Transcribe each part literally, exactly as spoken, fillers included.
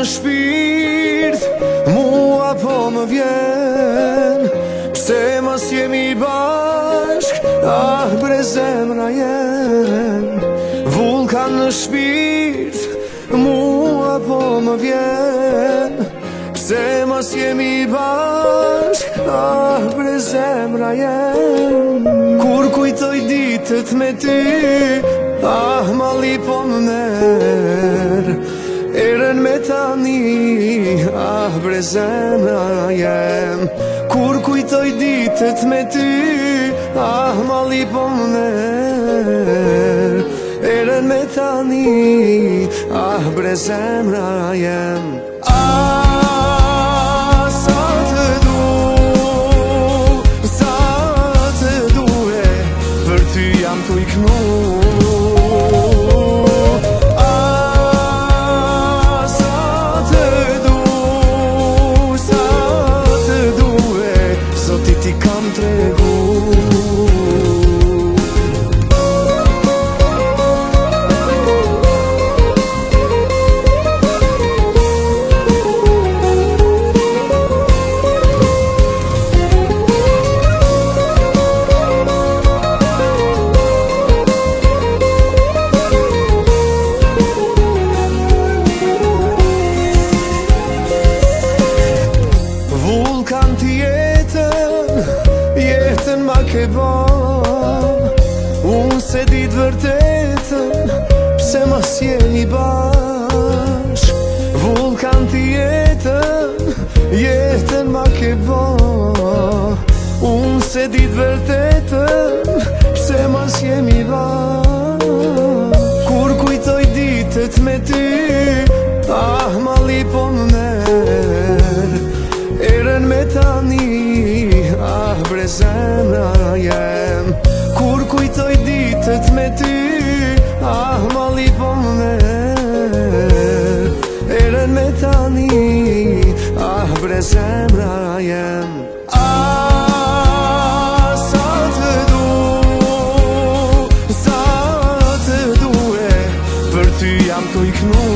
shpirt, mua po më vjen, pse mos jemi bashk, ah bre zemra jem. Vulkan në shpirt, mua po më vjen, pse mos jemi bashk, ah bre zemra jem. Kur kujtoj ditët me ty, ah mali po më merr, erën me tani, ah bre zemra jem. Kur kujtoj ditët me ty, ah mali po më merr, erën me tani, ah bre zemra jem. Ah, sa të du, sa të du e, për ty jam të iknu. Ti kam tregu. Vulkan t'jetën, jetën ma ke ban, unë se dit vërtetën, pse mos jemi bashk. Vulkan t'jetën, jetën ma ke ban, unë se dit vërtetën, pse mos jemi bashk. Kur kujtoj ditët me ty, ah mali po më merr, erën me tani, ah bre zemra jem. Kur kujtoj ditët me ty, ah mali po më merr, erën me tani, ah bre zemra jem. Ah, sa të du, sa të du e, për ty jam të iknu.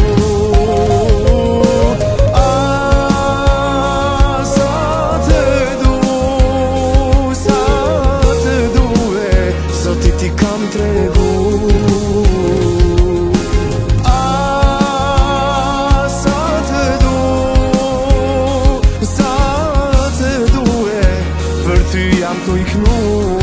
Ti kam tregu. Ah, sa të du, sa të du e, për ty jam të iknu.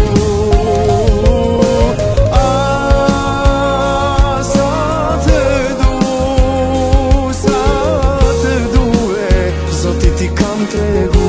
Ah, sa të du, sa të du e, zoti ti kam tregu.